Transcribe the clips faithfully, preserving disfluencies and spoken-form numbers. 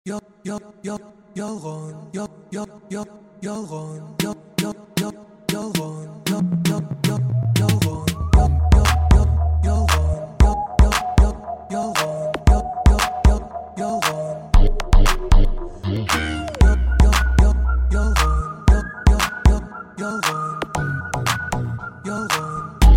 Yo yo yo yolg'on yo yo yo yolg'on yo yo yo yolg'on yo yo yo yolg'on yo yo yo yolg'on yo yo yo yolg'on yo yo yo yolg'on yo yo yo yolg'on yo yo yo yolg'on yolg'on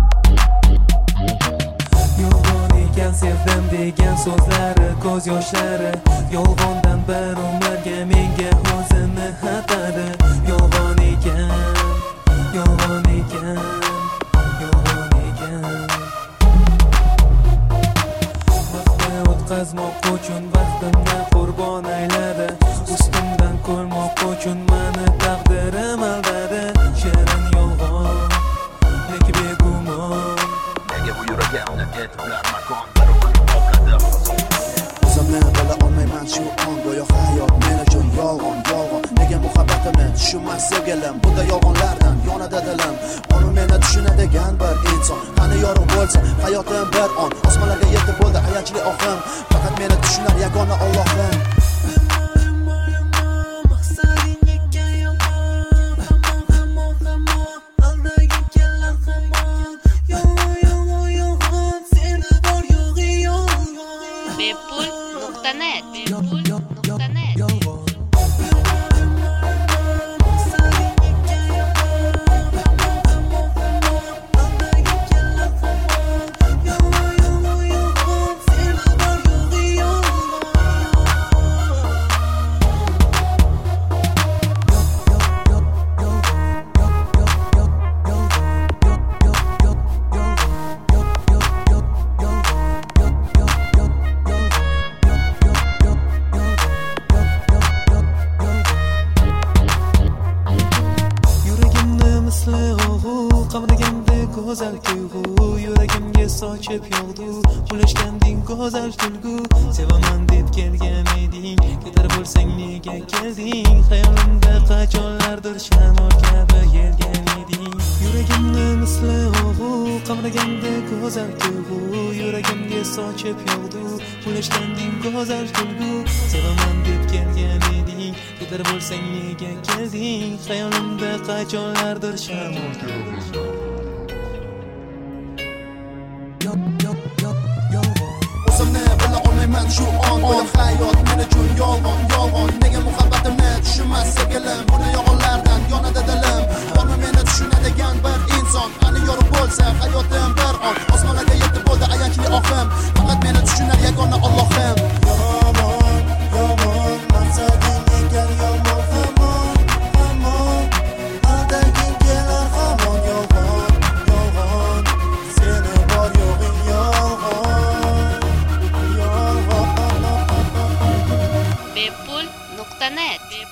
yolg'on ekan sevdim degan so'zlari ko'z yoshlari yolg'ondan bir umrga menga o'zini xatadi yolg'on ekan yolg'on ekan yolg'on ekan vaqtni o'tkazmoq uchun vaqtimni qurbon ayladi ustimdan ko'rmoq uchun mani taqdirim aldadi shirin yolg'on lek begumon nega bu yuragamni e'tibor makon barobar qopladi o'zimni bila olmayman shu on go'yo hayot men uchun yolg'on yolg'on nega muhabbatimni tushunmas sevgilim bunda yolg'onlardan yonadi dilim onu meni tushunadigan bir inson qani yorug' bo'lsa hayotim bir on osmonlarga yetib bo'ldi ayanchli oqim faqat meni tushunar yagona Allohim bepul nuqta net bepul nuqta net go'zal tuyg'u yuragimga sochib yog'du ulashganding go'zal kulgu sevaman deb kelgan eding ketar bo'lsang nega kelding xayolimda qachonlardir shamol kabi yelgan eding yuragimni misli o'g'u qamraganda go'zal tuyg'u yuragimga sochib yog'du ulashganding go'zal kulgu sevaman deb kelgan eding ketar bo'lsang nega kelding xayolimda qachonlardir shamol kabi o'zimni bila olmayman shu on go'yo hayot men uchun yolg'on yolg'on nega muhabbatimni tushunmas sevgilim buni yolg'onlardan yonadi dilim bormi meni tushunadigan bir inson qani yorug' bo'lsa hayotim bir on osmonlarga yetib bo'ldi ayanchli oqim faqat meni tushunar yagona Allohim yomon yomon maqsading ekan yomon hamon hamon aldaging kelar hamon yolg'on yolg'on seni bor yo'g'ing bepul nuqta net